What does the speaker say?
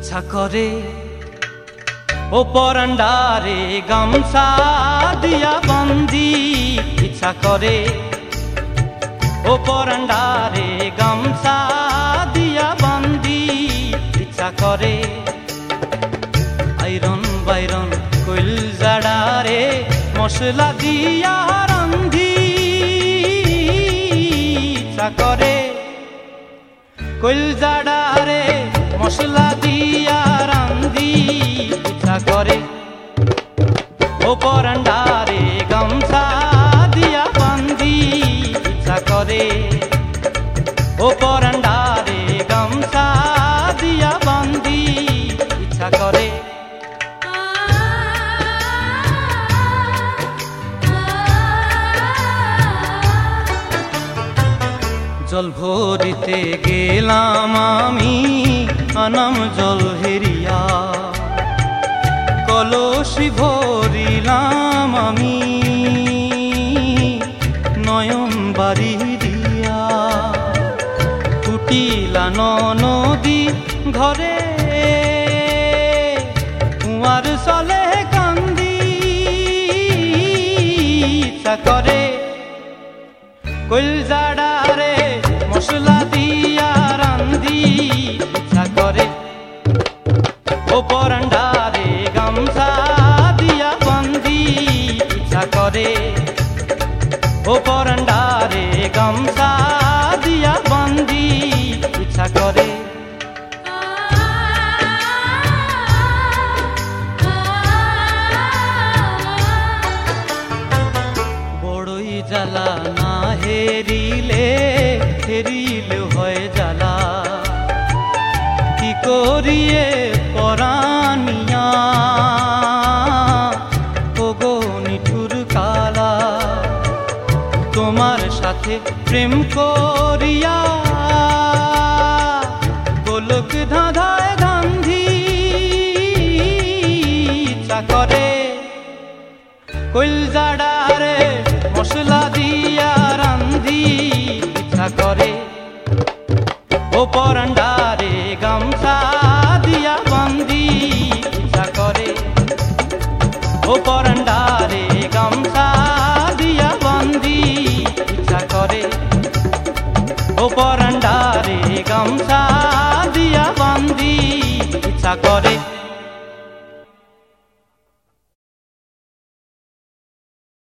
ইচ্ছা করে ও পরান্ডারে গামছা দিয়া বন্দি, ইচ্ছা করে ও পরান্ডারে গামছা দিয়া বন্দি, ইচ্ছা করে আইরন বাইরন কইল জাড়ারে মশলা দিয়া রান্ধি, ইচ্ছা করে কইল জাড়ারে মশলা দিয়া রান্ধি, ইচ্ছা করে ও পরান্ডারে গামছা দিয়া বান্ধি, ইচ্ছা করে ও পরান্ডারে গামছা দিয়া বান্ধি, ইচ্ছা করে জল ভরিতে গেলাম আমি আনাম জল হেরিয়া, কলসি ভরিলাম আমি নয়ন বাড়ি দিয়া, ফুটিলা নদী ঘরে কুয়ার চলে কান্দি, ইচ্ছা করে কইল জাড়ারে মশলা দিয়া রান্ধি, ইচ্ছা করে ও পরান্ডারে গামছা দিয়া বান্ধি, ইচ্ছা করে ও পরান্ডারে গামছা দিয়া বান্ধি, ইচ্ছা করে বড়ই জ্বালা না হেরিলে হেরিলে হয় জ্বালা, কি করিয়ে পরানিয়া ওগো নিঠুর কালা, তোমার সাথে প্রেম করিয়া গোলক ধাঁধায় গান্ধী, ইচ্ছা করে কইল জাড়ারে মশলা দিয়া রান্ধি, ইচ্ছা করে ও পরান্ডারে গামছা দিয়া বান্ধি, ইচ্ছা করে ও পরান্ডারে গামছা দিয়া বান্ধি, ইচ্ছা করে ও পরান্ডারে গামছা দিয়া বান্ধি, ইচ্ছা করে।